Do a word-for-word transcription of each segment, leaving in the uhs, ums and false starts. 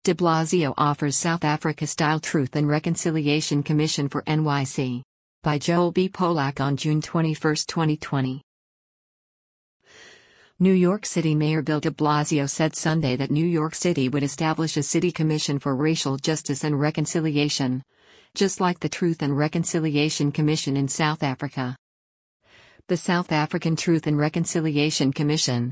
De Blasio offers South Africa-style Truth and Reconciliation Commission for N Y C. By Joel B. Polak on June twenty-first, twenty twenty. New York City Mayor Bill de Blasio said Sunday that New York City would establish a city commission for racial justice and reconciliation, just like the Truth and Reconciliation Commission in South Africa. The South African Truth and Reconciliation Commission,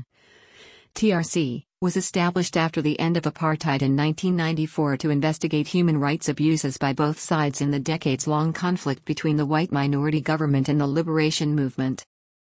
T R C, was established after the end of apartheid in nineteen ninety-four to investigate human rights abuses by both sides in the decades-long conflict between the white minority government and the liberation movement.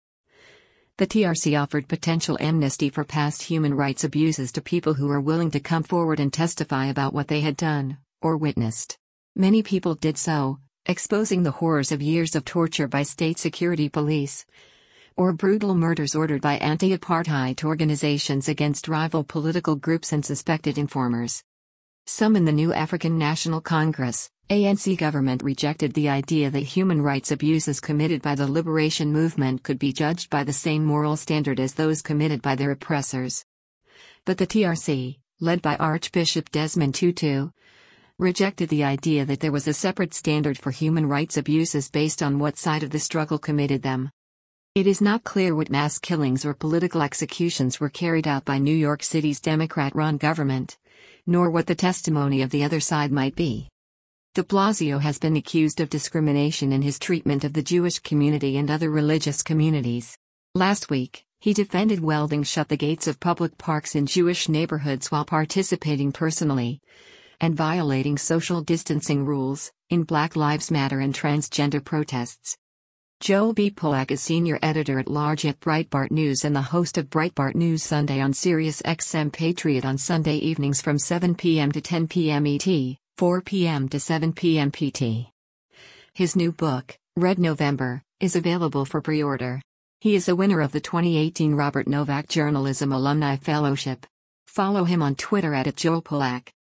The T R C offered potential amnesty for past human rights abuses to people who were willing to come forward and testify about what they had done, or witnessed. Many people did so, exposing the horrors of years of torture by state security police, or brutal murders ordered by anti-apartheid organizations against rival political groups and suspected informers. Some in the new African National Congress, A N C government rejected the idea that human rights abuses committed by the liberation movement could be judged by the same moral standard as those committed by their oppressors. But the T R C, led by Archbishop Desmond Tutu, rejected the idea that there was a separate standard for human rights abuses based on what side of the struggle committed them. It is not clear what mass killings or political executions were carried out by New York City's Democrat-run government, nor what the testimony of the other side might be. De Blasio has been accused of discrimination in his treatment of the Jewish community and other religious communities. Last week, he defended welding shut the gates of public parks in Jewish neighborhoods while participating personally and violating social distancing rules in Black Lives Matter and transgender protests. Joel B. Polak is senior editor-at-large at Breitbart News and the host of Breitbart News Sunday on Sirius X M Patriot on Sunday evenings from seven p m to ten p m E T, four p m to seven p m P T. His new book, Red November, is available for pre-order. He is a winner of the twenty eighteen Robert Novak Journalism Alumni Fellowship. Follow him on Twitter at Joel Polak.